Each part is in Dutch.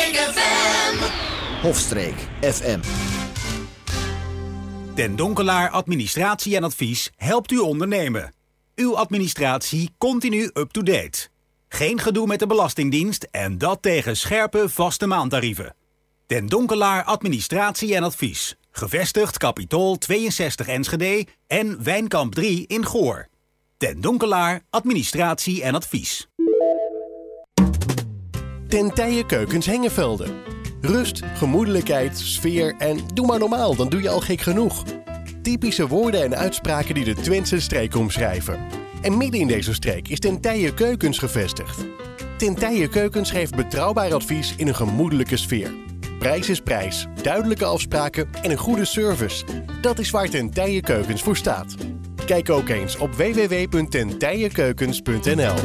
Hofstreek FM. Hofstreek FM. Den Donkelaar Administratie en Advies helpt u ondernemen. Uw administratie continu up-to-date. Geen gedoe met de Belastingdienst en dat tegen scherpe vaste maandtarieven. Den Donkelaar Administratie en Advies. Gevestigd Capitool 62 Enschede en Wijnkamp 3 in Goor. Den Donkelaar Administratie en Advies. Ten Tije Keukens Hengevelde. Rust, gemoedelijkheid, sfeer en doe maar normaal, dan doe je al gek genoeg. Typische woorden en uitspraken die de Twentse streek omschrijven. En midden in deze streek is Ten Tije Keukens gevestigd. Ten Tije Keukens geeft betrouwbaar advies in een gemoedelijke sfeer. Prijs is prijs, duidelijke afspraken en een goede service. Dat is waar Ten Tije Keukens voor staat. Kijk ook eens op www.tentijekeukens.nl.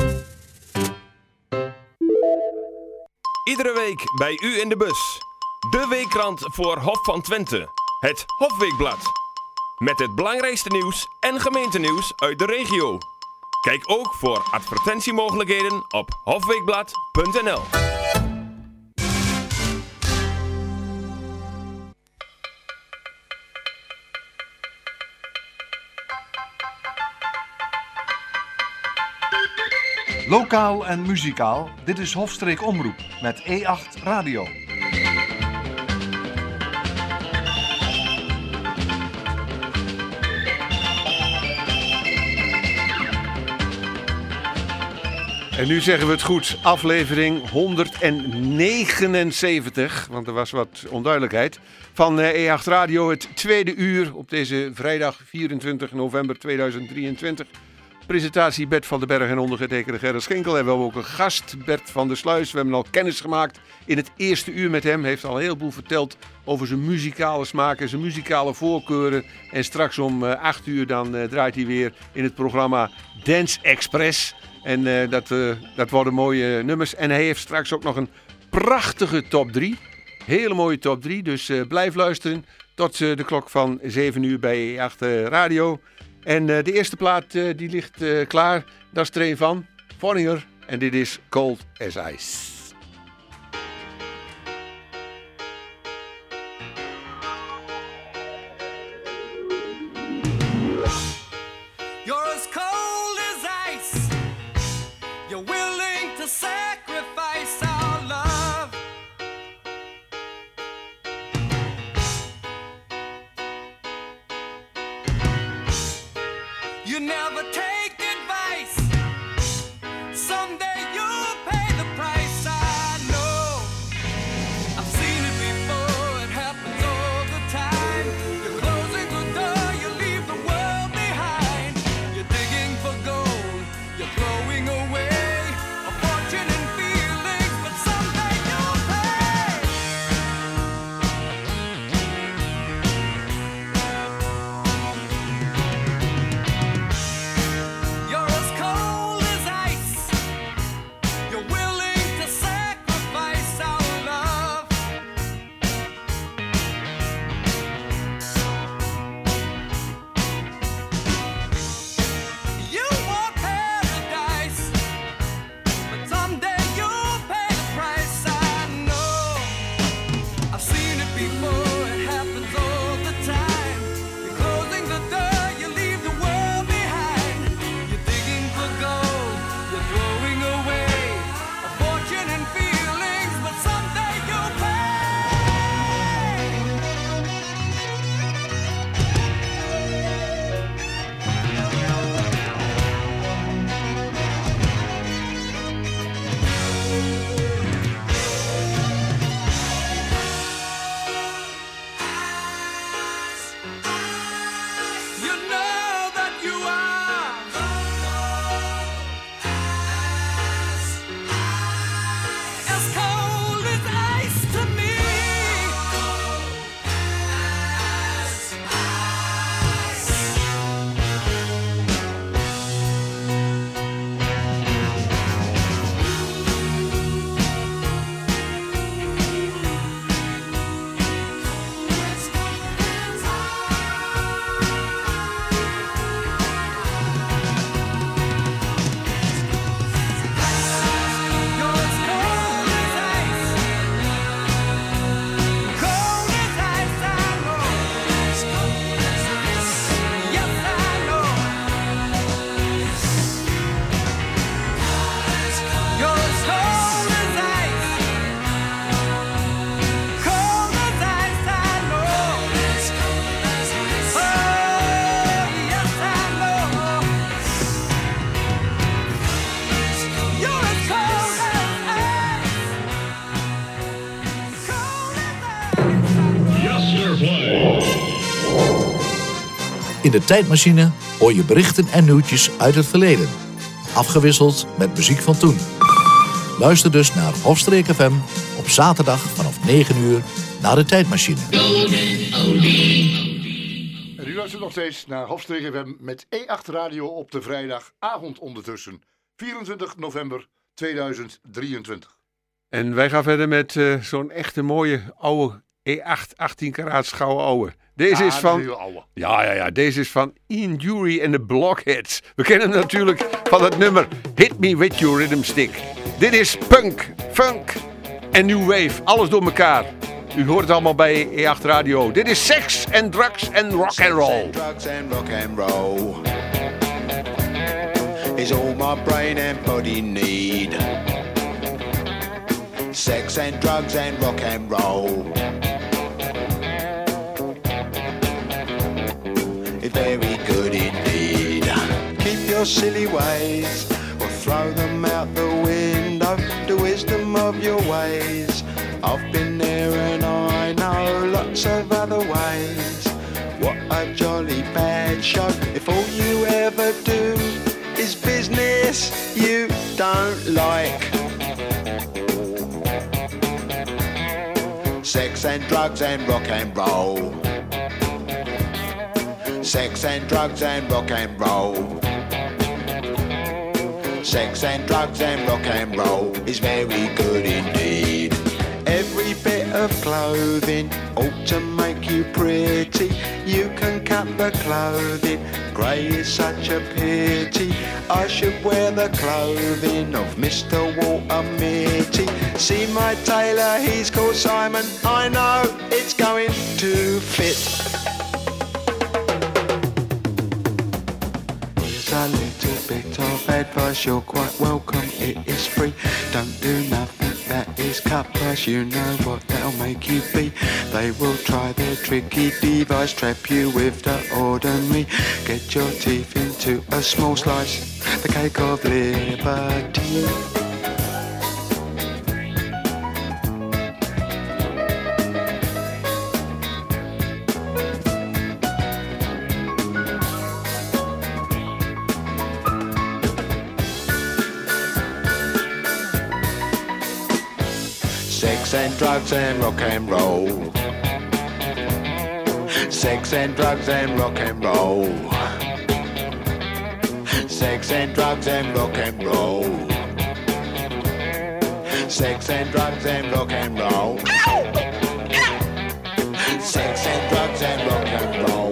Iedere week bij u in de bus. De weekkrant voor Hof van Twente. Het Hofweekblad. Met het belangrijkste nieuws en gemeentenieuws uit de regio. Kijk ook voor advertentiemogelijkheden op hofweekblad.nl. Lokaal en muzikaal, dit is Hofstreek Omroep met E8 Radio. En nu zeggen we het goed, aflevering 179, want er was wat onduidelijkheid, van E8 Radio, het tweede uur op deze vrijdag 24 november 2023. Presentatie Bert van den Berg en ondergetekende Gerrit Schinkel. En we hebben ook een gast, Bert van der Sluis. We hebben al kennis gemaakt in het eerste uur met hem. Hij heeft al een heleboel verteld over zijn muzikale smaken, zijn muzikale voorkeuren. En straks om 8 uur dan draait hij weer in het programma Dance Express. En dat worden mooie nummers. En hij heeft straks ook nog een prachtige top 3. Hele mooie top 3. Dus blijf luisteren tot de klok van 7 uur bij E8 Radio. En de eerste plaat die ligt klaar. Dat is er een van Vonninger. En dit is Cold as Ice. You're as cold as ice. You're willing to sacrifice our love. You never take advice. Someday you'll pay the price. In de tijdmachine hoor je berichten en nieuwtjes uit het verleden. Afgewisseld met muziek van toen. Luister dus naar Hofstreek FM op zaterdag vanaf 9 uur naar de tijdmachine. En u luistert nog steeds naar Hofstreek FM met E8 Radio op de vrijdagavond ondertussen. 24 november 2023. En wij gaan verder met zo'n echte mooie oude E8 18 karaats gouden ouwe. Deze is van... Ja, deze is van Ian Dury en de Blockheads. We kennen hem natuurlijk van het nummer Hit Me With Your Rhythm Stick. Dit is punk, funk en new wave. Alles door elkaar. U hoort het allemaal bij E8 Radio. Dit is Sex and Drugs and Rock and Roll. Drugs and rock and roll is all my brain and body need. Sex and drugs and rock and roll. Very good indeed. Keep your silly ways or throw them out the window. The wisdom of your ways. I've been there and I know lots of other ways. What a jolly bad show if all you ever do is business you don't like. Sex and drugs and rock and roll. Sex and drugs and rock and roll. Sex and drugs and rock and roll is very good indeed. Every bit of clothing ought to make you pretty. You can cut the clothing, grey is such a pity. I should wear the clothing of Mr. Walter Mitty. See my tailor, he's called Simon. I know it's going to fit. A little bit of advice, you're quite welcome, it is free. Don't do nothing that is cut price, you know what that'll make you be. They will try their tricky device, trap you with the ordinary. Get your teeth into a small slice, the cake of liberty. Sex and drugs and rock and roll. Sex and drugs and rock and roll. Sex and drugs and rock and roll. Sex and drugs and rock and roll. Sex and drugs and rock and roll.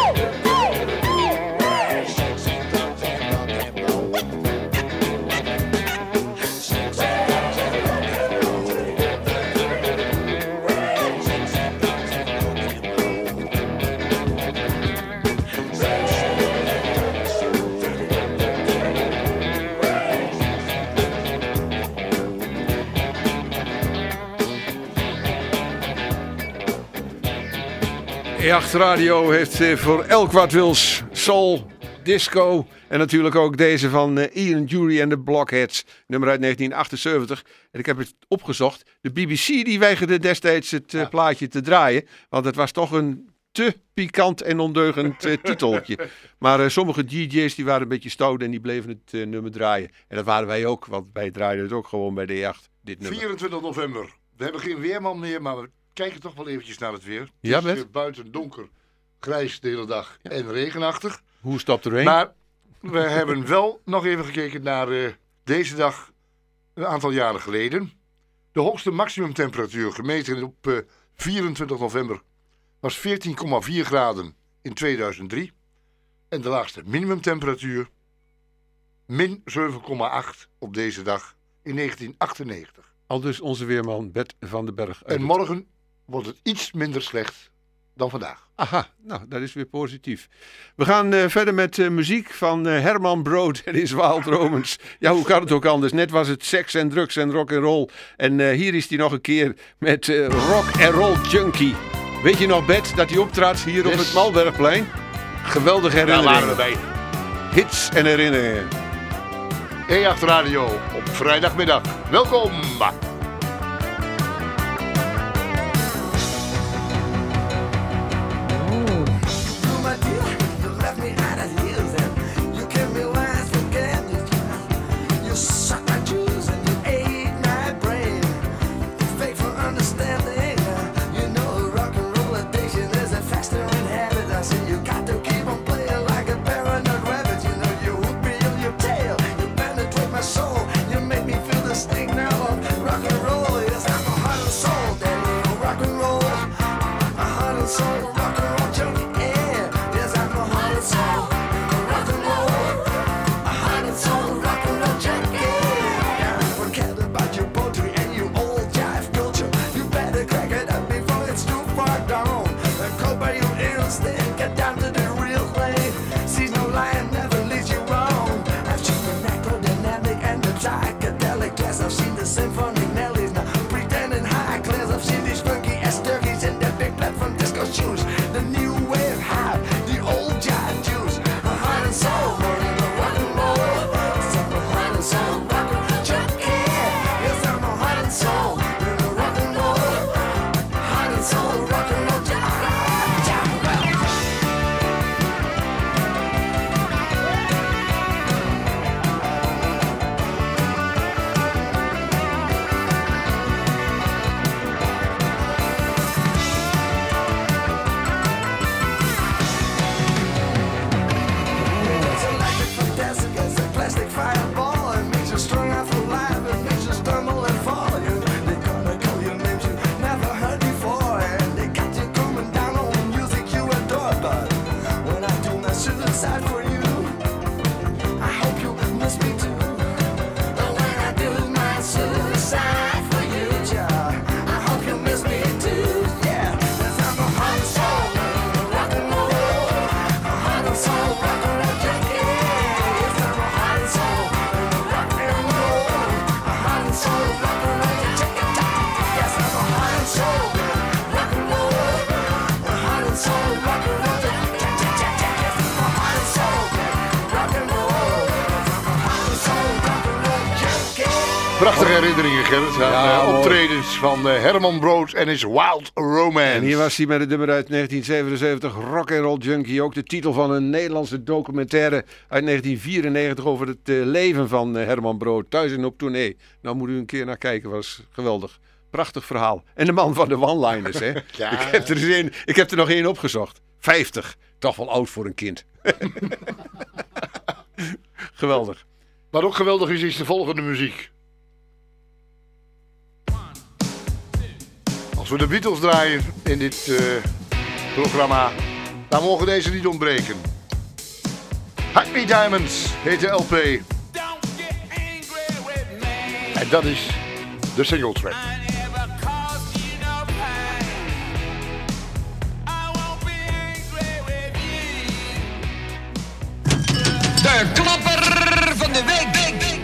E8 Radio heeft voor elk wat wils soul, disco en natuurlijk ook deze van Ian Dury en de Blockheads, nummer uit 1978. En ik heb het opgezocht. De BBC die weigerde destijds het plaatje te draaien, want het was toch een te pikant en ondeugend titeltje. Maar sommige DJ's die waren een beetje stout en die bleven het nummer draaien. En dat waren wij ook, want wij draaiden het ook gewoon bij de E8, dit nummer. 24 november. We hebben geen weerman meer, maar we kijken toch wel eventjes naar het weer. Ja, het is buiten donker, grijs de hele dag en regenachtig. Hoe stopt er heen? Maar we hebben wel nog even gekeken naar deze dag een aantal jaren geleden. De hoogste maximumtemperatuur gemeten op 24 november was 14,4 graden in 2003. En de laagste minimumtemperatuur min 7,8 op deze dag in 1998. Aldus onze weerman Bert van den Berg. En morgen wordt het iets minder slecht dan vandaag. Aha, nou dat is weer positief. We gaan verder met muziek van Herman Brood en his Wild Romans. Ja, hoe kan het ook anders? Net was het seks en drugs en rock and roll. En hier is hij nog een keer met Rock and Roll Junkie. Weet je nog, Bert, dat hij optrad hier op het Malbergplein? Geweldige herinneringen. Daar waren we bij. Hits en herinneringen. E8 Radio op vrijdagmiddag. Welkom. Prachtige herinneringen, Gerrit. Aan optredens van Herman Brood en his Wild Romance. En hier was hij met het nummer uit 1977, Rock and Roll Junkie. Ook de titel van een Nederlandse documentaire uit 1994 over het leven van Herman Brood. Thuis en op tournee. Nou moet u een keer naar kijken, was geweldig. Prachtig verhaal. En de man van de one-liners, hè. Ja. Ik heb er nog één opgezocht. 50. Toch wel oud voor een kind. Geweldig. Wat ook geweldig is de volgende muziek. Als we de Beatles draaien in dit programma, dan mogen deze niet ontbreken. Hackney Diamonds heet de LP. En dat is de single track. De klapper van de week.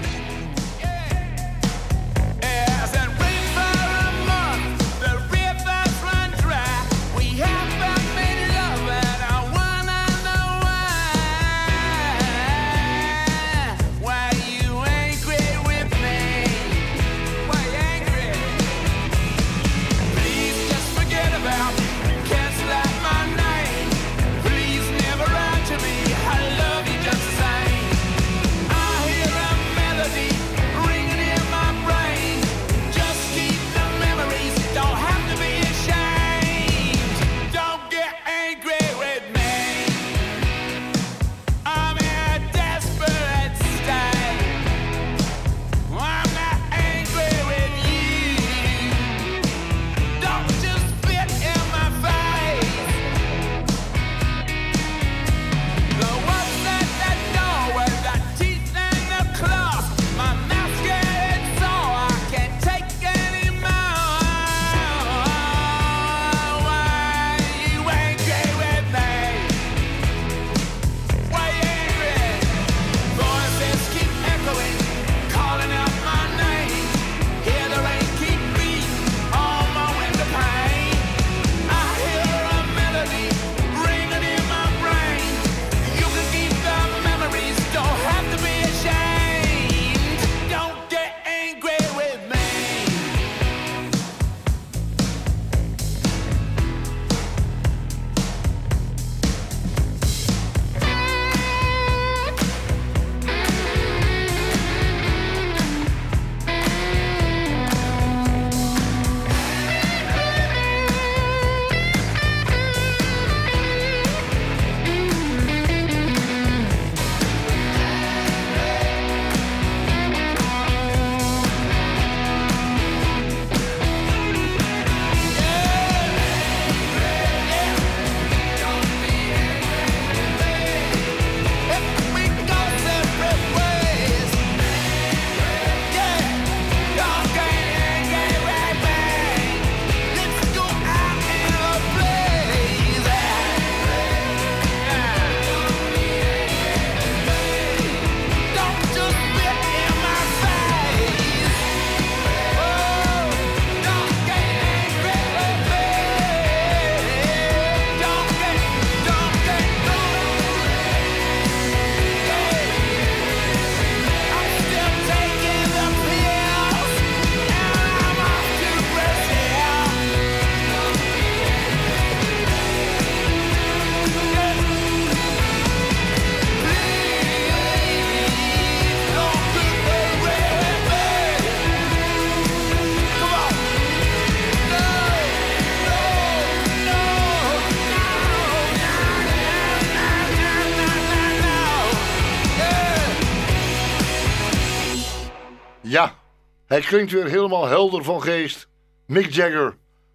Ja, hij klinkt weer helemaal helder van geest. Mick Jagger,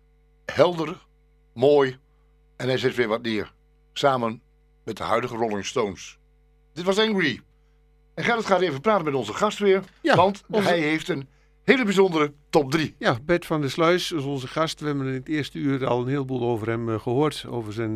helder, mooi. En hij zet weer wat neer. Samen met de huidige Rolling Stones. Dit was Angry. En Gerrit gaat even praten met onze gast weer. Ja, want hij heeft een hele bijzondere top 3. Ja, Bert van der Sluis is onze gast. We hebben in het eerste uur al een heleboel over hem gehoord. Over zijn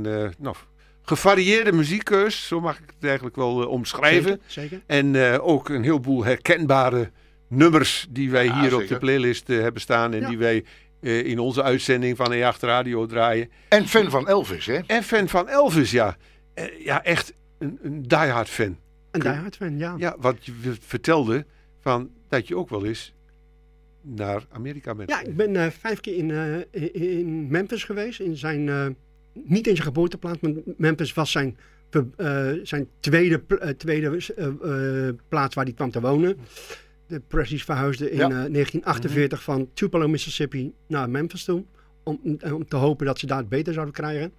gevarieerde muziekkeus. Zo mag ik het eigenlijk wel omschrijven. Zeker. En ook een heleboel herkenbare nummers die wij hier op de playlist hebben staan. En die wij in onze uitzending van E8 Radio draaien. En fan van Elvis, hè? En fan van Elvis, ja. Ja, echt een diehard fan. Een diehard fan, ja. Ja, wat je vertelde, van dat je ook wel eens naar Amerika bent. Ja, ik ben 5 keer in Memphis geweest. In zijn, niet in zijn geboorteplaats, maar Memphis was zijn tweede plaats waar hij kwam te wonen. De Presley's verhuisden in 1948 van Tupelo, Mississippi naar Memphis toe. Om te hopen dat ze daar het beter zouden krijgen.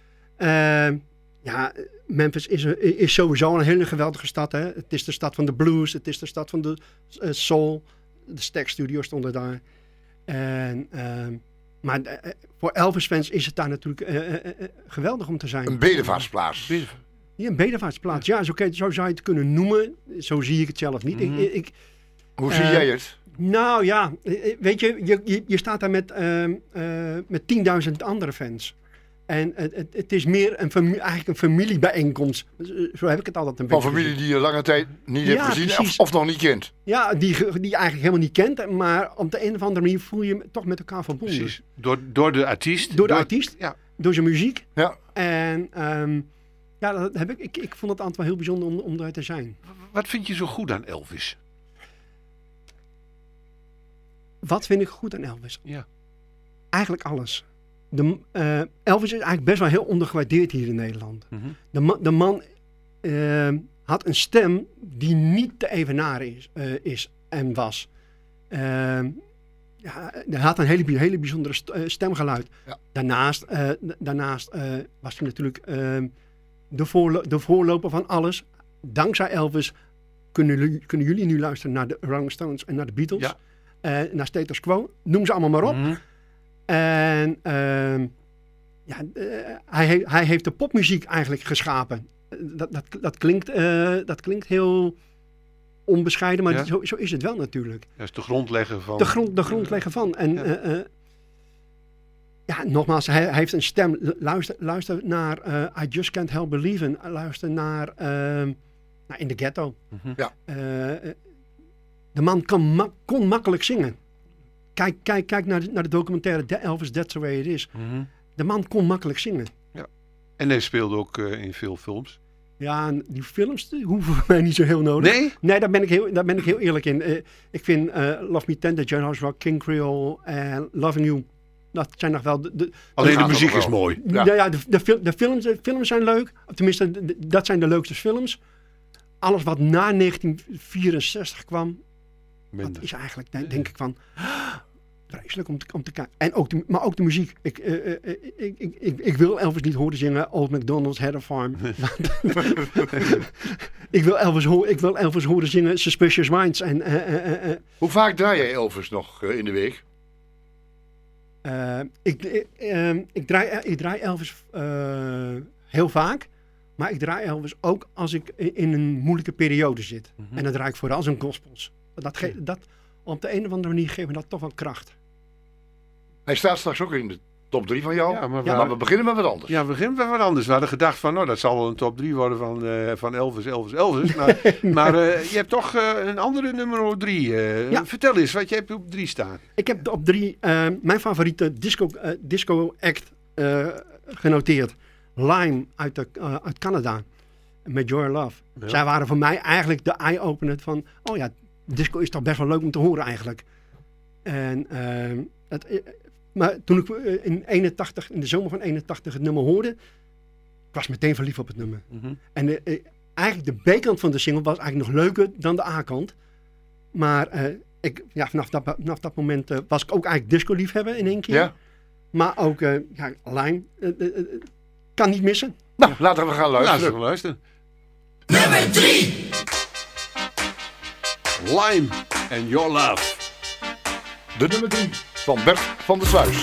Memphis is sowieso een hele geweldige stad. Hè? Het is de stad van de blues. Het is de stad van de soul. De Stax Studio stonden daar. Maar voor Elvis-fans is het daar natuurlijk geweldig om te zijn. Een bedevaartsplaats. Ja, een bedevaartsplaats. Ja, zo zou je het kunnen noemen. Zo zie ik het zelf niet. Hoe zie jij het? Nou ja, weet je staat daar met 10.000 andere fans. En het is meer eigenlijk een familiebijeenkomst. Zo heb ik het altijd een beetje. Van familie die je lange tijd niet hebt gezien of nog niet kent. Ja, die je eigenlijk helemaal niet kent. Maar op de een of andere manier voel je je toch met elkaar verbonden. Precies. Door de artiest. Door de artiest. Ja. Door zijn muziek. Ja. En dat heb ik vond het altijd wel heel bijzonder om daar te zijn. Wat vind je zo goed aan Elvis? Wat vind ik goed aan Elvis? Ja. Eigenlijk alles. Elvis is eigenlijk best wel heel ondergewaardeerd hier in Nederland. Mm-hmm. De man had een stem die niet te evenaren is en was. Hij had een hele bijzondere stemgeluid. Ja. Daarnaast was hij natuurlijk de voorloper van alles. Dankzij Elvis kunnen jullie nu luisteren naar de Rolling Stones en naar de Beatles. Ja. Naar Status Quo. Noem ze allemaal maar op. Mm-hmm. En hij heeft de popmuziek eigenlijk geschapen. Dat klinkt heel onbescheiden, maar zo is het wel natuurlijk. Dat is de grondlegger van. De grondlegger van. En nogmaals, hij heeft een stem. Luister naar I Just Can't Help Believing. Luister naar In the Ghetto. Mm-hmm. Ja. De man kon makkelijk zingen. Kijk naar de documentaire Elvis, That's the Way It Is. Mm-hmm. De man kon makkelijk zingen. Ja. En hij speelde ook in veel films. Ja, die films hoeven voor mij niet zo heel nodig. Nee? Nee, daar ben ik heel eerlijk in. Ik vind Love Me Tender, Jailhouse Rock, King Creole en Loving You. Dat zijn nog wel alleen de muziek is mooi. Ja, de films zijn leuk. Tenminste, dat zijn de leukste films. Alles wat na 1964 kwam, dat is eigenlijk, denk ik van, vreselijk om te kijken. En maar ook de muziek. Ik wil Elvis niet horen zingen Old MacDonald's Had a Farm. ik wil Elvis horen zingen Suspicious Minds. Hoe vaak draai jij Elvis nog in de week? Ik draai Elvis heel vaak. Maar ik draai Elvis ook als ik in een moeilijke periode zit. Mm-hmm. En dan draai ik vooral zijn gospels. Dat op de een of andere manier geven dat toch wel kracht. Hij staat straks ook in de top 3 van jou. Ja, maar we beginnen met wat anders. Ja, we beginnen met wat anders. We hadden gedacht van, dat zal wel een top 3 worden van Elvis. Maar je hebt toch een andere nummer 3. Vertel eens wat je hebt op 3 staan. Ik heb op 3 mijn favoriete disco act genoteerd. Lime uit Canada. Met Your Love. Ja. Zij waren voor mij eigenlijk de eye-opener van, disco is toch best wel leuk om te horen eigenlijk. En maar toen ik in de zomer van 81 het nummer hoorde, was ik meteen verliefd op het nummer. Mm-hmm. En eigenlijk de B-kant van de single was eigenlijk nog leuker dan de A-kant. Maar vanaf dat moment was ik ook eigenlijk disco-liefhebber in één keer. Ja. Maar ook Lime kan niet missen. Nou, laten we gaan luisteren. Nummer 3. Lime and Your Love. De nummer 3 van Bert van der Sluis.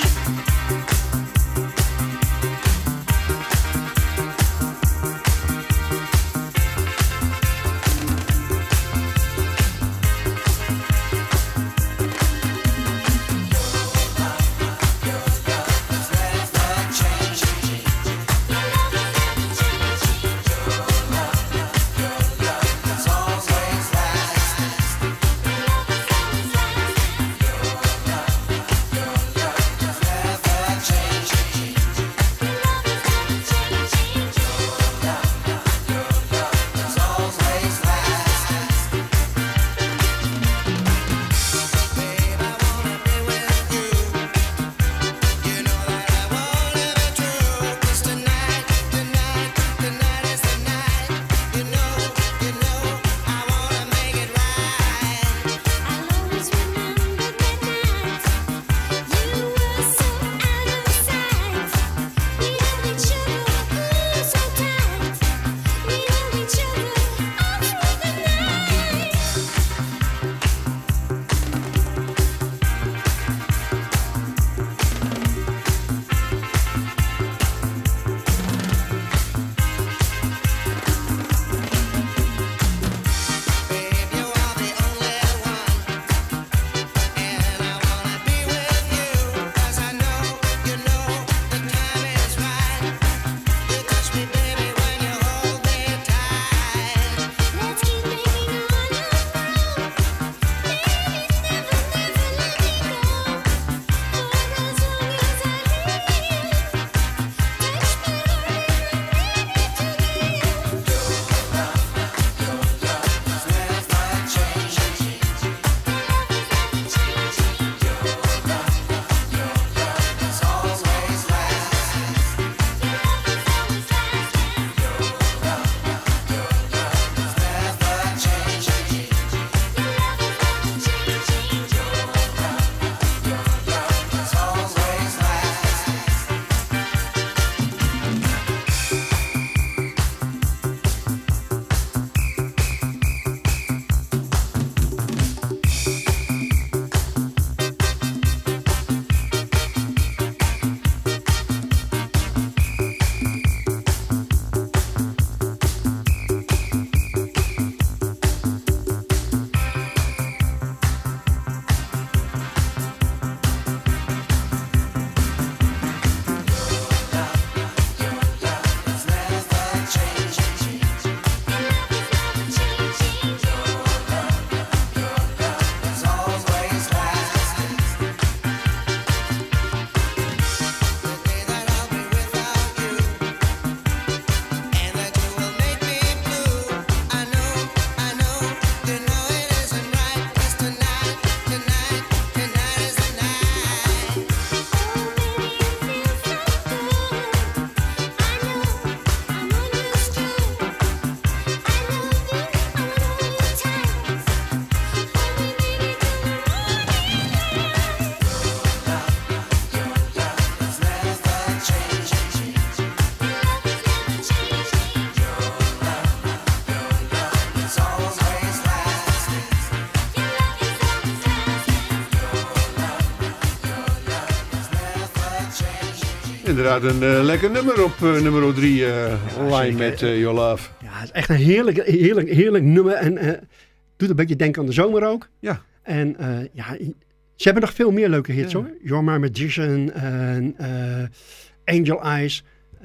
Inderdaad, een lekker nummer op nummer 3 online met Your Love. Ja, het is echt een heerlijk nummer. En doet een beetje denken aan de zomer ook. Ja. En ze hebben nog veel meer leuke hits hoor. You're My Magician en Angel Eyes.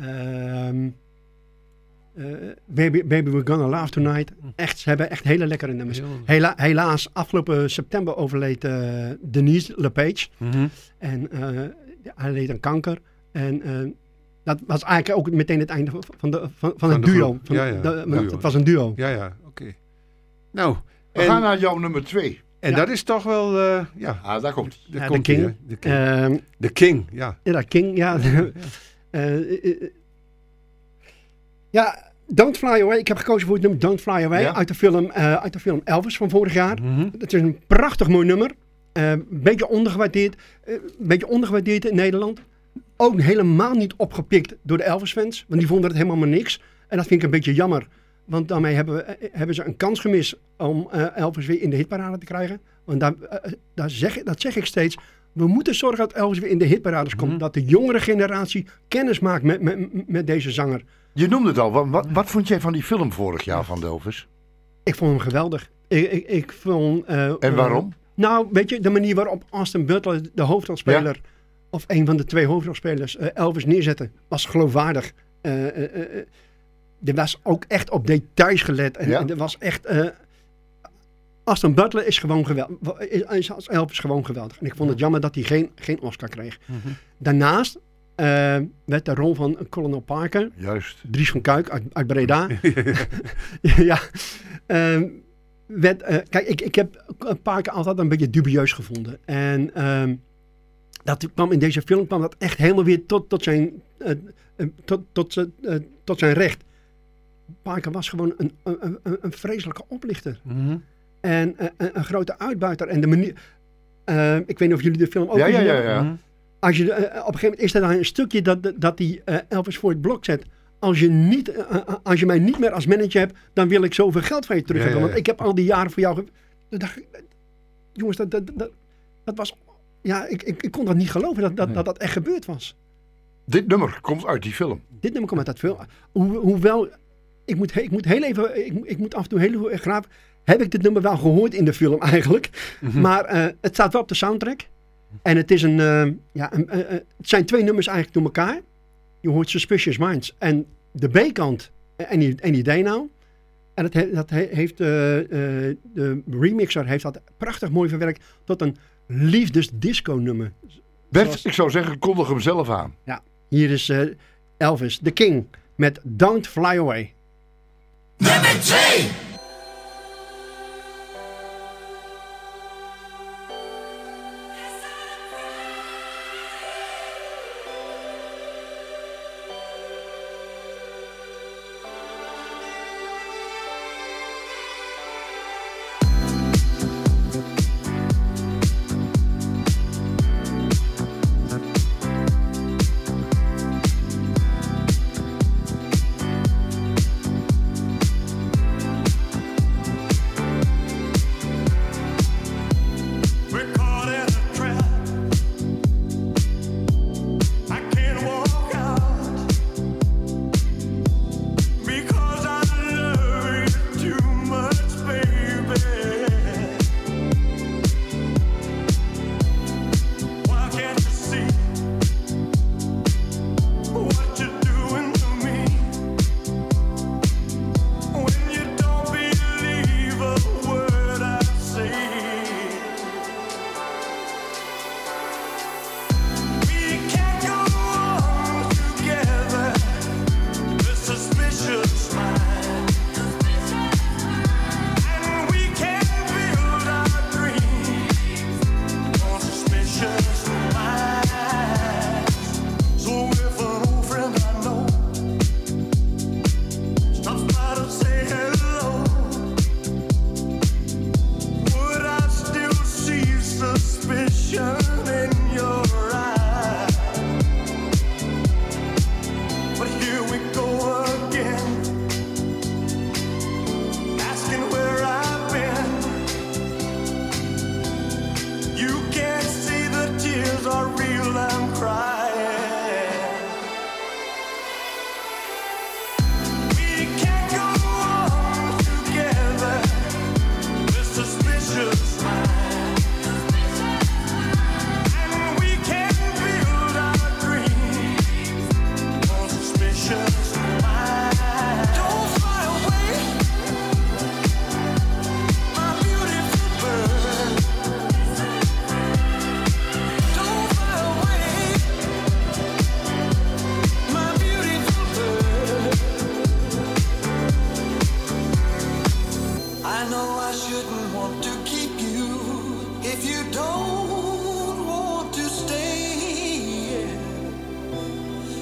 Baby We're Gonna Laugh Tonight. Echt, ze hebben echt hele lekkere nummers. Helaas, afgelopen september overleed Denise LePage. En hij leed aan kanker. En dat was eigenlijk ook meteen het einde van het duo. Het was een duo. Ja, oké. Nou, we gaan naar jouw nummer 2. En dat is toch wel, daar komt hij. De King. De King, ja. Ja, King, ja. Don't Fly Away. Ik heb gekozen voor het nummer Don't Fly Away uit de film Elvis van vorig jaar. Het is een prachtig mooi nummer. Een beetje ondergewaardeerd in Nederland. Ook helemaal niet opgepikt door de Elvis-fans. Want die vonden het helemaal maar niks. En dat vind ik een beetje jammer. Want daarmee hebben ze een kans gemist om Elvis weer in de hitparade te krijgen. Want dat zeg ik steeds. We moeten zorgen dat Elvis weer in de hitparades komt. Dat de jongere generatie kennis maakt met deze zanger. Je noemde het al. Wat vond jij van die film vorig jaar van Elvis? Ik vond hem geweldig. Ik vond, en waarom? Nou, weet je, de manier waarop Austin Butler, de hoofdrolspeler, of een van de 2 hoofdrolspelers, Elvis neerzetten, was geloofwaardig. Er was ook echt op details gelet. En er was echt... Austin Butler is gewoon geweldig. Is als Elvis gewoon geweldig. En ik vond het jammer dat hij geen Oscar kreeg. Daarnaast werd de rol van Colonel Parker. Juist. Dries van Kuik uit Breda. Kijk, ik heb Parker altijd een beetje dubieus gevonden. En dat kwam in deze film dat echt helemaal weer tot zijn recht. Parker was gewoon een vreselijke oplichter. En een grote uitbuiter. En de manier... ik weet niet of jullie de film ook gezien hebben. Ja. Als je, op een gegeven moment is er dan een stukje dat die Elvis voor het blok zet. Als je mij niet meer als manager hebt, dan wil ik zoveel geld van je terug hebben. Want ik heb al die jaren voor jou... Jongens, dat was... Ja, ik kon dat niet geloven dat echt gebeurd was. Dit nummer komt uit die film. Dit nummer komt uit dat film. Hoewel... Ik moet af en toe heel graag... Heb ik dit nummer wel gehoord in de film eigenlijk. Maar het staat wel op de soundtrack. En het is het zijn 2 nummers eigenlijk door elkaar. Je hoort Suspicious Minds. En de B-kant, Any Day Now. En de remixer heeft dat prachtig mooi verwerkt tot een liefdesdisco nummer. Bert, ik zou zeggen, kondig hem zelf aan. Ja, hier is Elvis, The King, met Don't Fly Away. Nummer 2.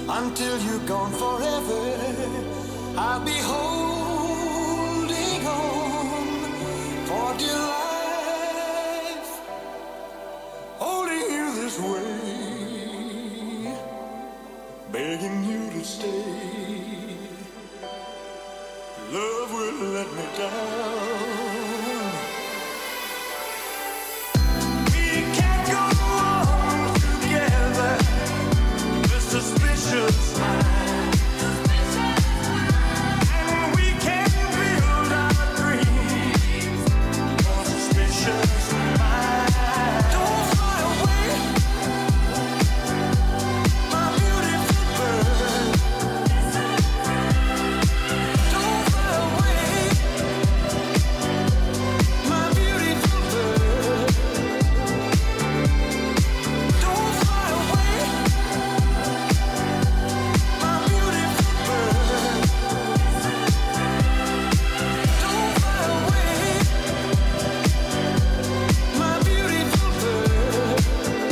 until you're gone forever. I'll be holding on for dear life, holding you this way, begging you to stay. Love will let me down. We can't go on together. The suspicious mind, and we can't build our dreams on suspicious mind. Don't fly away, my beautiful bird. Don't fly away, my beautiful bird. Don't fly away, my beautiful bird. Don't fly away, my beautiful bird.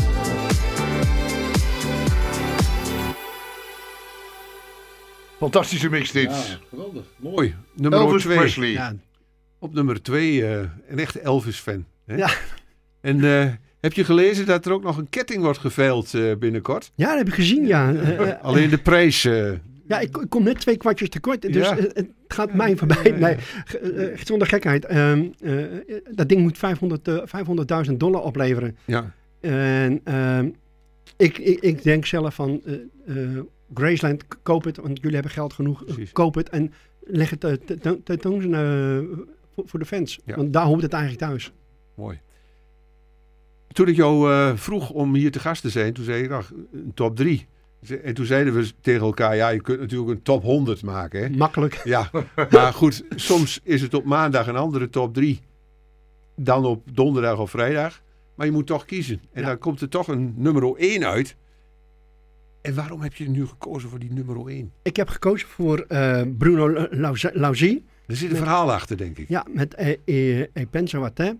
Fantastische mix dit. Ja, geweldig. Mooi. Nummer Elvis 2. Presley. Ja, Op nummer 2, een echte Elvis-fan. Hè? ja. En heb je gelezen dat er ook nog een ketting wordt geveild binnenkort? Ja, dat heb ik gezien, ja. Alleen de prijs... Ja, ik kom net 2 kwartjes tekort, dus Ja. het gaat mij voorbij. Nee, zonder gekheid. Dat ding moet $500.000 opleveren. ja. En ik denk zelf van Graceland, koop het, want jullie hebben geld genoeg. Precies. Koop het en leg het tentoon voor de fans. Ja. Want daar hoort het eigenlijk thuis. Mooi. Toen ik jou vroeg om hier te gast te zijn, toen zei ik, ach, een top 3. En toen zeiden we tegen elkaar, ja, je kunt natuurlijk een top 100 maken. Hè? Makkelijk. Ja, maar goed, soms is het op maandag een andere top 3 dan op donderdag of vrijdag. Maar je moet toch kiezen. En Ja. dan komt er toch een nummer 1 uit. En waarom heb je nu gekozen voor die nummer 1? Ik heb gekozen voor Bruno Lauzi. Er zit een verhaal achter, denk ik. Ja, met E Penso a te.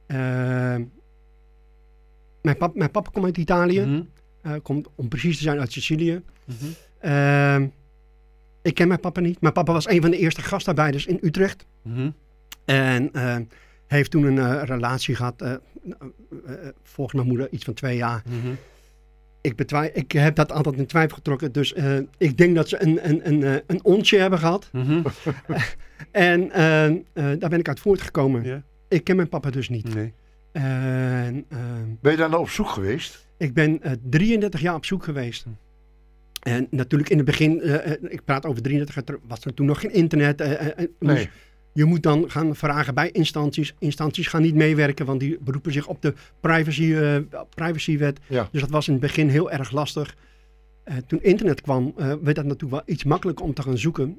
Mijn papa komt uit Italië. Mhm. Komt, om precies te zijn, uit Sicilië. Mhm. Ik ken mijn papa niet. Mijn papa was een van de eerste gastarbeiders in Utrecht. Mhm. En heeft toen een relatie gehad. Volgens mijn moeder iets van 2 jaar. Mhm. Ik heb dat altijd in twijfel getrokken. Dus ik denk dat ze een onsje hebben gehad. Mhm. En daar ben ik uit voortgekomen. Ja. Ik ken mijn papa dus niet. Nee. En, Ben je daar nou op zoek geweest? ik ben 33 jaar op zoek geweest. En natuurlijk in het begin, ik praat over 33 jaar, was er toen nog geen internet. Nee. Dus je moet dan gaan vragen bij instanties. Instanties gaan niet meewerken, want die beroepen zich op de privacywet. Ja. Dus dat was in het begin heel erg lastig. Toen internet kwam, werd dat natuurlijk wel iets makkelijker om te gaan zoeken.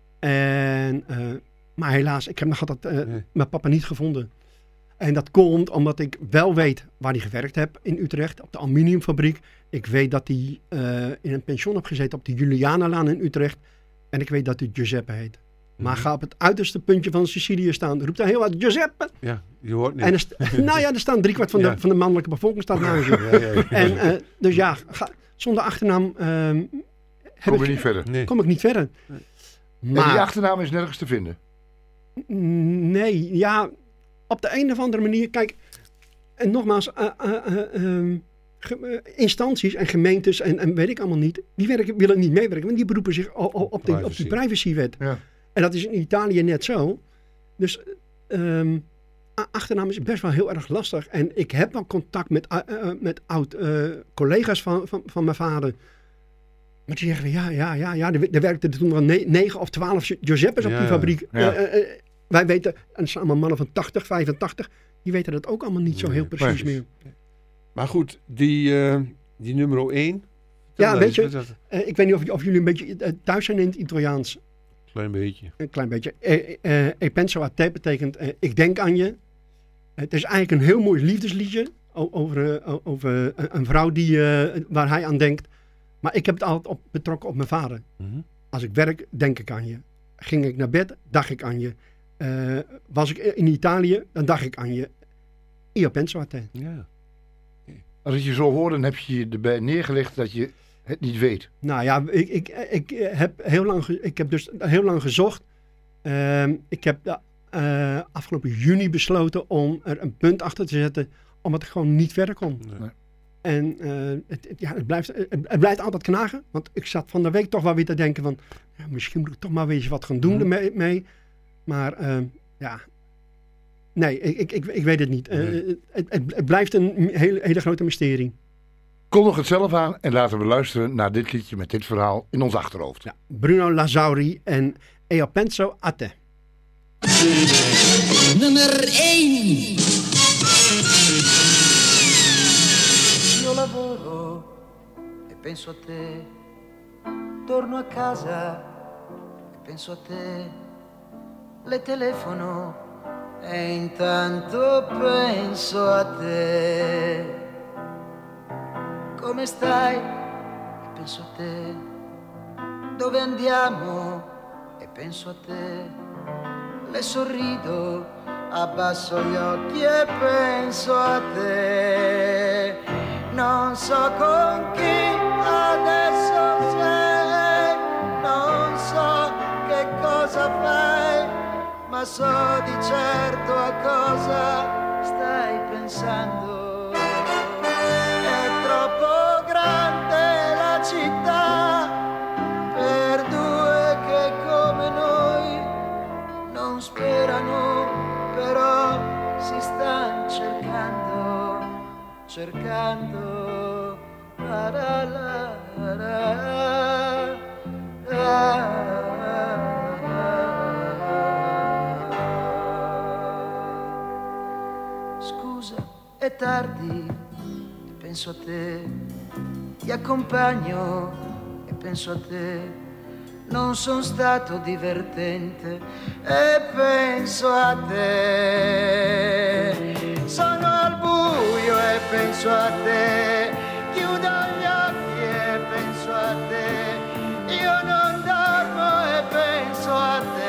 Maar helaas, ik heb nog altijd mijn papa niet gevonden. En dat komt omdat ik wel weet waar hij gewerkt heeft in Utrecht, op de aluminiumfabriek. Ik weet dat hij in een pension heeft gezeten op de Julianalaan in Utrecht. En ik weet dat hij Giuseppe heet. Maar ga op het uiterste puntje van Sicilië staan, roept hij heel hard Giuseppe. Ja, je hoort niet. En er staan 3/4 van de mannelijke bevolking staat naast je. En dus ja, zonder achternaam Kom je niet verder? Nee. kom ik niet verder. En die achternaam is nergens te vinden? Nee, ja, op de een of andere manier, kijk, en nogmaals, instanties en gemeentes en weet ik allemaal niet, die willen niet meewerken, want die beroepen zich op die privacywet. Ja. En dat is in Italië net zo. Dus achternaam is best wel heel erg lastig. En ik heb wel contact met oud-collega's van mijn vader. Maar die zeggen, ja, er werkten toen nog 9 of 12 Giuseppes op die fabriek. Ja. Wij weten, en het zijn allemaal mannen van 80, 85, die weten dat ook allemaal niet zo heel precies meer. Maar goed, die nummer 1. Ja, weet je, ik weet niet of jullie een beetje thuis zijn in het Italiaans. Klein beetje. Een klein beetje. E penso a te betekent ik denk aan je. Het is eigenlijk een heel mooi liefdesliedje over een vrouw waar hij aan denkt. Maar ik heb het altijd betrokken op mijn vader. Mm-hmm. Als ik werk, denk ik aan je. Ging ik naar bed, dacht ik aan je. Was ik in Italië, dan dacht ik aan je. Io penso a te. Ja. Als ik je zo hoor, dan heb je je erbij neergelegd dat je het niet weet? Nou ja, ik heb dus heel lang gezocht. Ik heb afgelopen juni besloten om er een punt achter te zetten, omdat ik gewoon niet verder kon. Nee. En het blijft altijd knagen, want ik zat van de week toch wel weer te denken van, ja, misschien moet ik toch maar weer eens wat gaan doen ermee. Maar nee, ik weet het niet. Het blijft een hele grote mysterie. Kondig het zelf aan en laten we luisteren naar dit liedje met dit verhaal in ons achterhoofd. Ja, Bruno Lazzauri en Io penso a te. Nummer 1. Io lavoro e penso a te, torno a casa e penso a te, le telefono e intanto penso a te. Come stai? E penso a te. Dove andiamo? E penso a te. Le sorrido, abbasso gli occhi e penso a te. Non so con chi adesso sei, non so che cosa fai, ma so di certo a cosa stai pensando. È troppo grande la città per due che come noi non sperano, però si stanno cercando, la la la la, Scusa, è tardi, e penso a te, ti accompagno e penso a te. Non sono stato divertente e penso a te. Sono al buio e penso a te. Chiudo gli occhi e penso a te. Io non dormo e penso a te.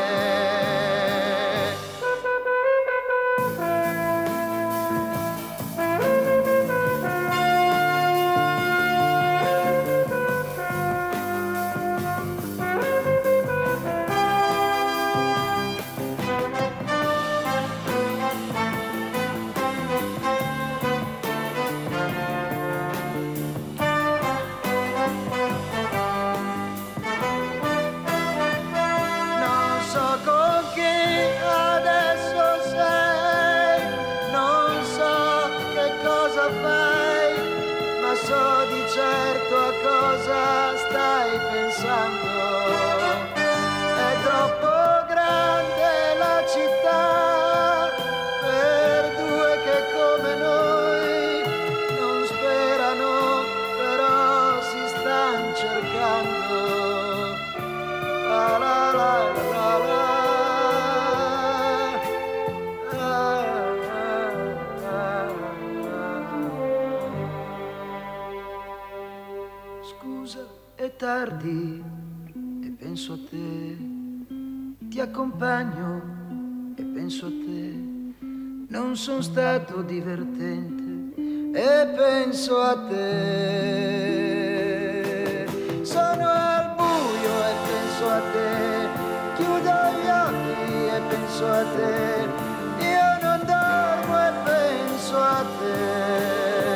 È troppo grande la città per due che come noi non sperano, però si stanno cercando. La la la la la. Scusa, è tardi e penso a te, ti accompagno e penso a te. Non sono stato divertente e penso a te. Sono al buio e penso a te, chiudo gli occhi e penso a te. Io non dormo e penso a te.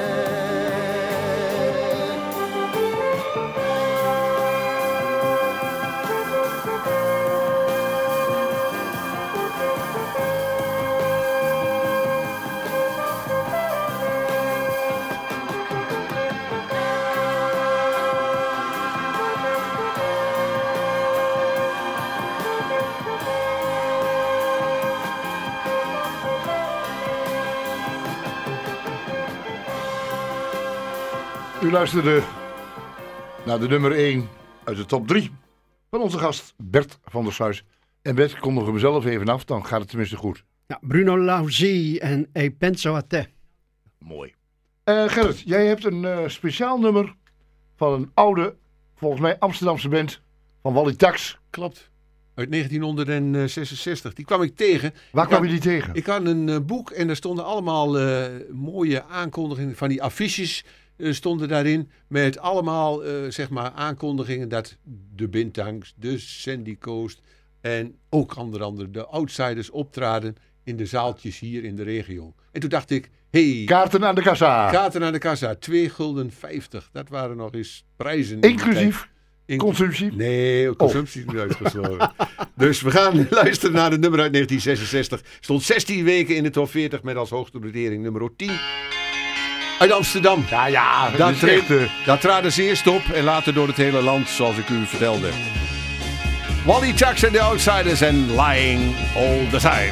U luisterde naar de nummer 1 uit de top 3 van onze gast Bert van der Sluis. En Bert, kondig hem zelf even af, dan gaat het tenminste goed. Ja, Bruno Lauzi en E penso a te. Mooi. Gerrit, jij hebt een speciaal nummer van een oude, volgens mij Amsterdamse band van Wally Tax. Klopt. Uit 1966. Die kwam ik tegen. Waar kwam je die tegen? Ik had een boek en er stonden allemaal mooie aankondigingen van die affiches stonden daarin met allemaal zeg maar aankondigingen dat de Bintangs, de Sandy Coast en ook onder andere de Outsiders optraden in de zaaltjes hier in de regio. En toen dacht ik, hey, kaarten aan de kassa. Kaarten aan de kassa, 2,50 gulden. Dat waren nog eens prijzen. Inclusief consumptie? Nee, consumptie is niet uitgesloten. Dus we gaan luisteren naar het nummer uit 1966. Stond 16 weken in de top 40 met als hoogste notering nummer 10. Uit Amsterdam. Ja, daar traden ze eerst op en later door het hele land, zoals ik u vertelde. Wally Chucks en de Outsiders en Lying All The Time.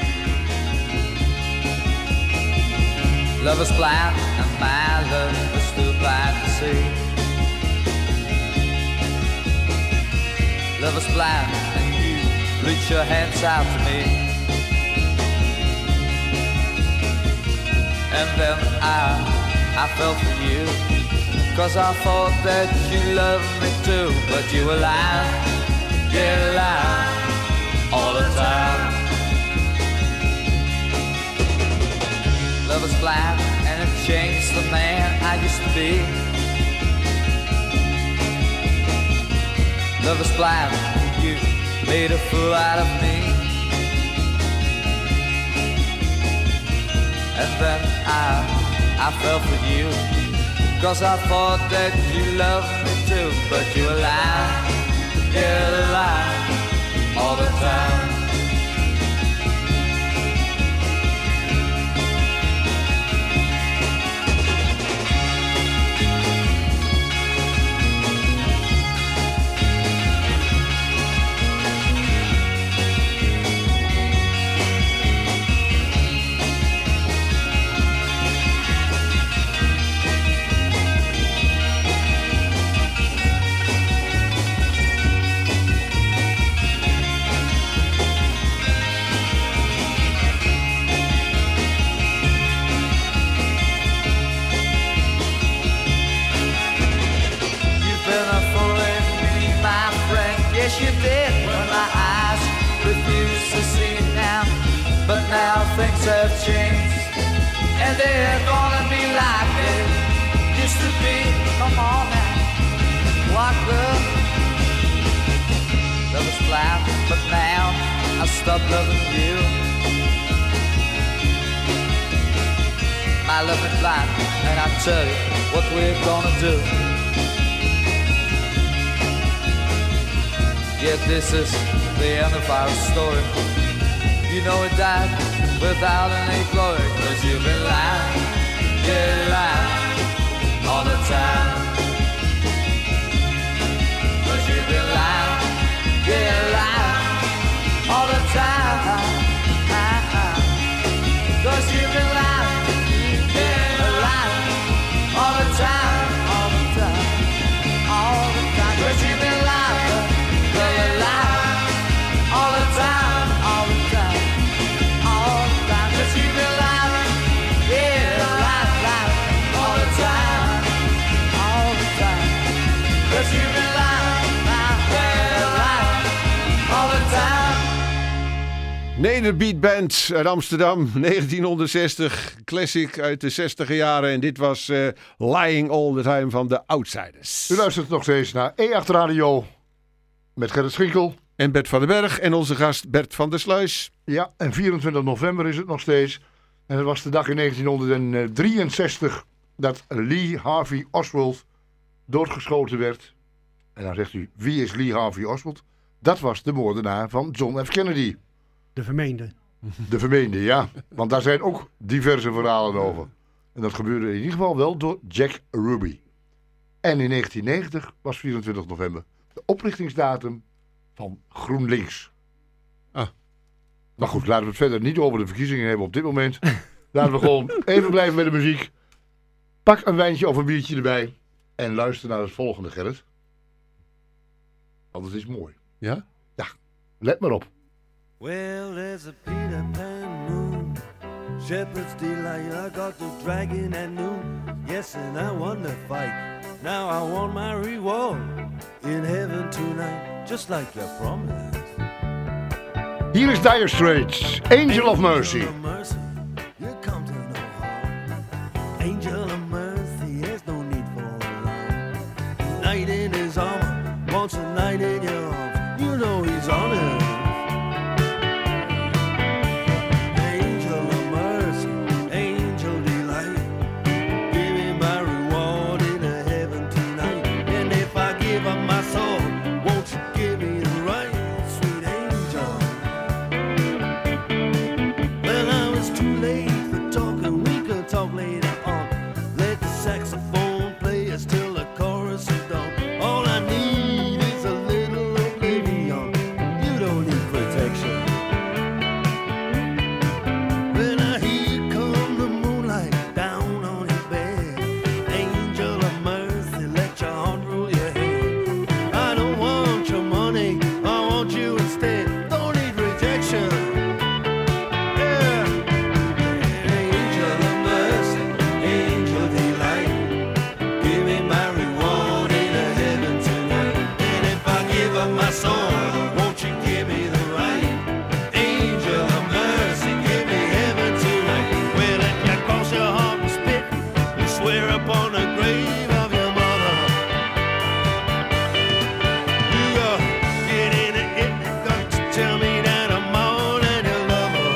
Love is blind and my love is too blind to see. Love is blind and you reach your hands out to me. And then I fell for you, 'cause I thought that you loved me too. But you were lying, yeah, lying all the time. Love is blind and it changed the man I used to be. Love is blind, you made a fool out of me. And then I fell for you, 'cause I thought that you loved me too. But you were lying, yeah, lying all the time. Yes, you did when my eyes refused to see now. But now things have changed, and they're gonna be like they used to be. Come on now, what love? Love is blind, but now I stopped loving you. My love is blind, and I tell you what we're gonna do. Yeah, this is the end of our story. You know it died without any glory, 'cause you've been lying, yeah, lying all the time. 'Cause you've been lying, yeah, lying all the time. 'Cause you've been lying, yeah, lying all the time, all the time, all the time. 'Cause you've been lying. All the time, all the time, all the time. 'Cause you've been lying, yeah, lying all the time, all the time. 'Cause you've been lying, yeah, lying all the time. Nederbeat Band uit Amsterdam, 1960, classic uit de 60e jaren. En dit was Lying All The Time van de Outsiders. U luistert nog steeds naar E8 Radio met Gerrit Schinkel. En Bert van den Berg en onze gast Bert van der Sluis. Ja, en 24 november is het nog steeds. En het was de dag in 1963 dat Lee Harvey Oswald doodgeschoten werd. En dan zegt u, wie is Lee Harvey Oswald? Dat was de moordenaar van John F. Kennedy. De vermeende. De vermeende, ja. Want daar zijn ook diverse verhalen over. En dat gebeurde in ieder geval wel door Jack Ruby. En in 1990 was 24 november de oprichtingsdatum van GroenLinks. Ah. Maar goed, laten we het verder niet over de verkiezingen hebben op dit moment. Laten we gewoon even blijven met de muziek. Pak een wijntje of een biertje erbij. En luister naar het volgende, Gerrit. Want het is mooi. Ja? Ja, let maar op. Well, there's a Peter Pan moon, shepherd's delight. I got the dragon at noon. Yes, and I won the fight. Now I want my reward in heaven tonight, just like you promised. Hier is Dire Straits, Angel of Mercy. You come to know how. Angel of mercy, there's no need for in his armor, wants a night in your arms. You know he's on it. Angel of mercy, angel delight, give me my reward in a heaven tonight. And if I give up my soul, won't you give me the right, sweet angel? Well, now it's too late for talking, we could talk later on. Let the saxophone play us till the chorus is done. All I need is a little oblivion. You don't need protection. When I hear come the moonlight down on your bed, angel of mercy, let your heart rule your head. I don't want your money, I want you instead. Don't need rejection. Yeah. Angel of mercy, angel delight, give me my reward in a heaven tonight. And if I give up my soul, won't you give me the right? Angel of mercy, give me heaven tonight. Well, if you cross your heart and spit, you swear upon the grave of your mother. You get in it, got to tell me that I'm more than your lover.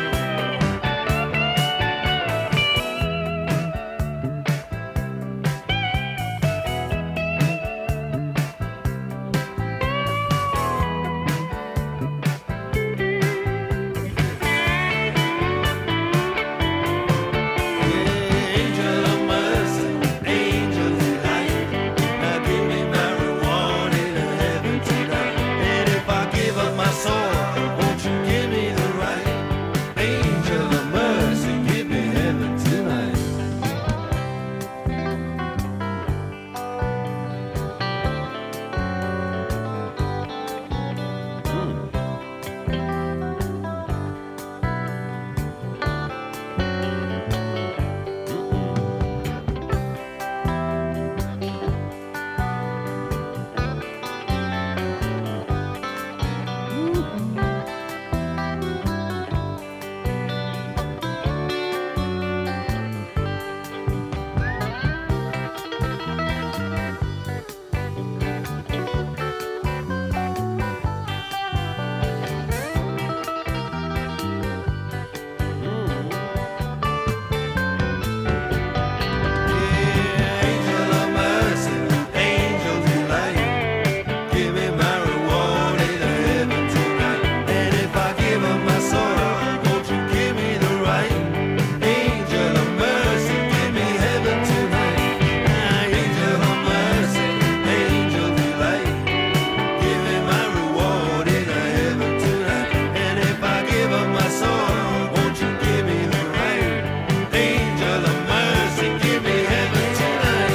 Angel of mercy, angel delight, now give me my reward in a heaven tonight. And if I give up my soul, won't you give me the right? Angel of mercy, give me heaven tonight. Angel of mercy, angel delight, give me my reward in a heaven tonight. And if I give up my soul, won't you give me the right? Angel of mercy, give me heaven tonight. Angel of mercy, angel delight, give me my reward in a heaven tonight. And if I give up my soul, won't you give me the right? Angel of mercy, give me heaven tonight.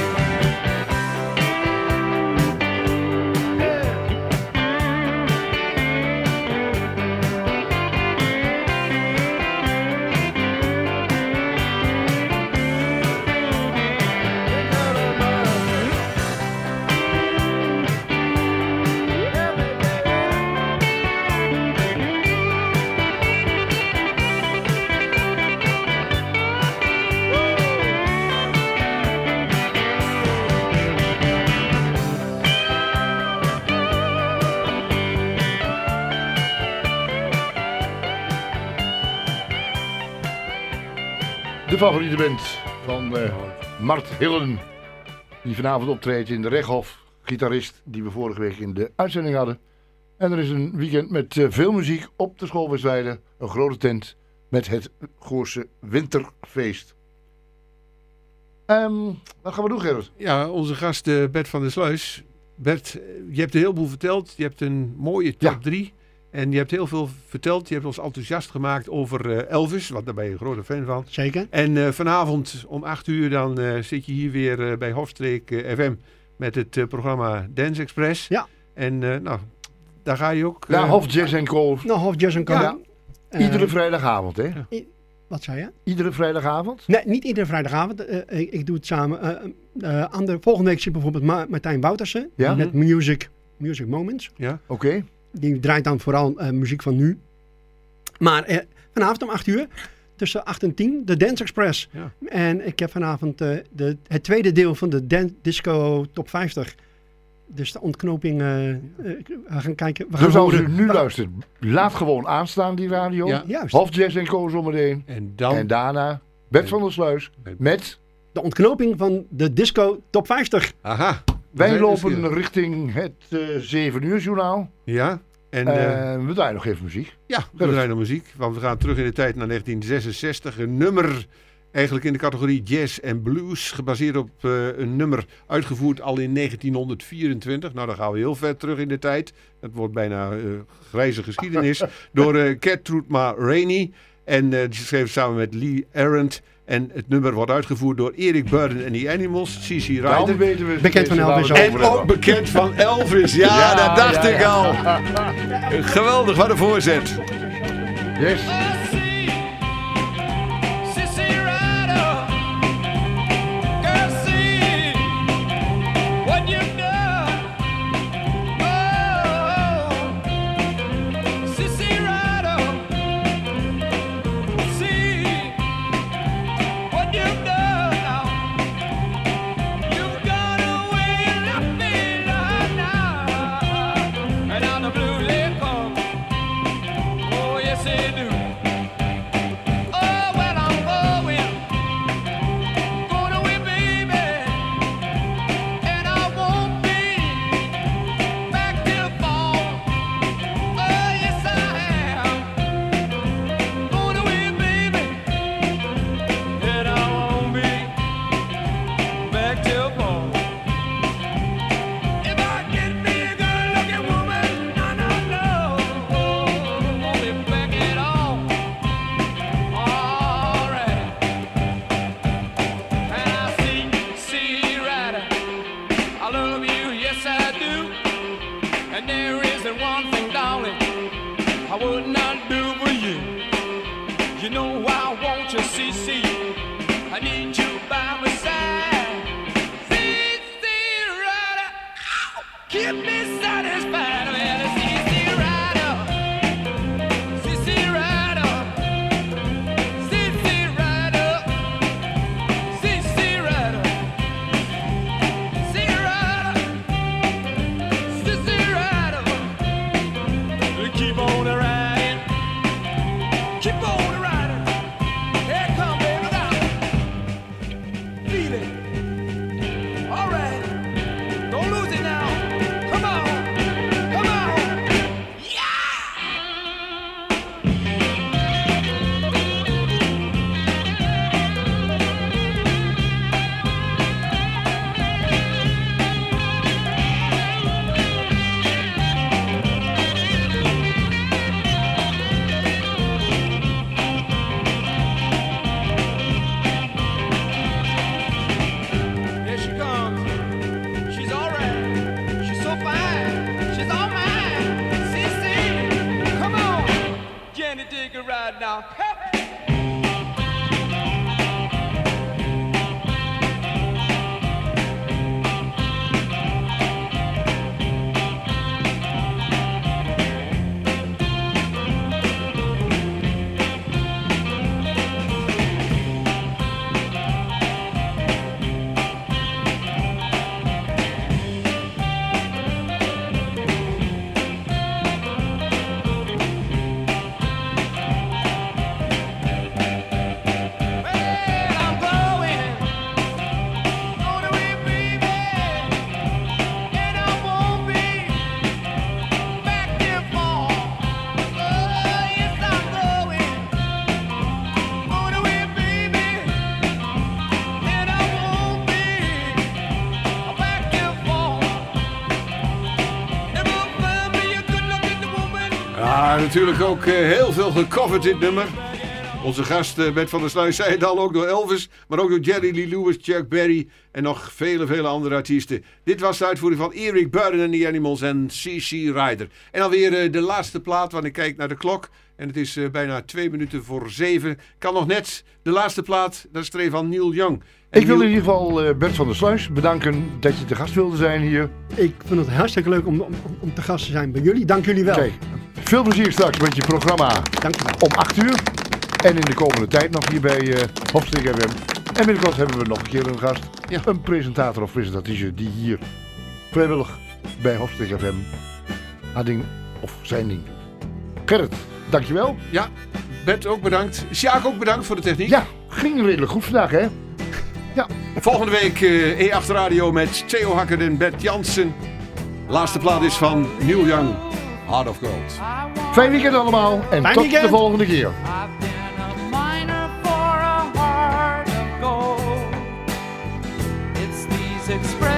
De favoriete band van Mart Hillen, die vanavond optreedt in de Reghof. Gitarist die we vorige week in de uitzending hadden. En er is een weekend met veel muziek op de Schoolweesweide. Een grote tent met het Goorse Winterfeest. Wat gaan we doen, Gerrit? Ja, onze gast Bert van der Sluis. Bert, je hebt een heleboel verteld. Je hebt een mooie top 3. En je hebt heel veel verteld. Je hebt ons enthousiast gemaakt over Elvis. Want daar ben je een grote fan van. Zeker. En vanavond om 8 uur dan zit je hier weer bij Hofstreek FM. Met het programma Dance Express. Ja. En nou, daar ga je ook... Naar Hof Jazz Co. Nou, Hof Jazz Co. Ja. Iedere vrijdagavond, hè? Wat zei je? Iedere vrijdagavond? Nee, niet iedere vrijdagavond. Ik doe het samen. Volgende week zit bijvoorbeeld Martijn Boutersen. Ja? Met Music Moments. Ja. Oké. Die draait dan vooral muziek van nu. Maar vanavond om 8 uur, tussen 8 en 10, de Dance Express. Ja. En ik heb vanavond het tweede deel van de Disco Top 50 Dus de ontknoping, we gaan kijken. We Dus gaan als u horen- nu luistert, laat gewoon aanstaan die radio. Ja. Juist. Half Jazz en Co zometeen. En daarna Bert van der Sluis met... De ontknoping van de Disco Top 50. Aha. Wij lopen richting het 7 uur journaal. Ja. En we draaien nog even muziek. Ja, we draaien nog muziek. Want we gaan terug in de tijd naar 1966. Een nummer eigenlijk in de categorie jazz en blues. Gebaseerd op een nummer uitgevoerd al in 1924. Nou, dan gaan we heel ver terug in de tijd. Dat wordt bijna grijze geschiedenis. Door Gertrude Rainey. En die schreef samen met Lee Arendt. En het nummer wordt uitgevoerd door Eric Burdon en the Animals, C.C. Ryder. Bekend van Elvis ook. En ook bekend van Elvis. Ja, dat dacht ik al. Geweldig, wat een voorzet. Yes. Natuurlijk ook heel veel gecoverd dit nummer. Onze gast Bert van der Sluis zei het al, ook door Elvis, maar ook door Jerry Lee Lewis, Chuck Berry en nog vele andere artiesten. Dit was de uitvoering van Eric Burdon and the Animals en C.C. Ryder. En alweer de laatste plaat, want ik kijk naar de klok en het is bijna 7:02. Kan nog net de laatste plaat, dat is er een van Neil Young. En ik wil in ieder geval Bert van der Sluis bedanken dat je te gast wilde zijn hier. Ik vind het hartstikke leuk om te gast te zijn bij jullie. Dank jullie wel. Kijk, veel plezier straks met je programma. Dank je wel. Om 8 uur. En in de komende tijd nog hier bij Hofstreek FM. En binnenkort hebben we nog een keer een gast. Ja. Een presentator of presentatrice die hier vrijwillig bij Hofstreek FM. Haar ding of zijn ding. Gerrit, dankjewel. Ja, Bert ook bedankt. Sjaak ook bedankt voor de techniek. Ja, ging redelijk goed vandaag, hè? Ja. Volgende week E8 Radio met Theo Hakker en Bert Jansen. Laatste plaat is van Neil Young, Heart of Gold. Fijn weekend allemaal en Fijn tot weekend. de volgende keer. Express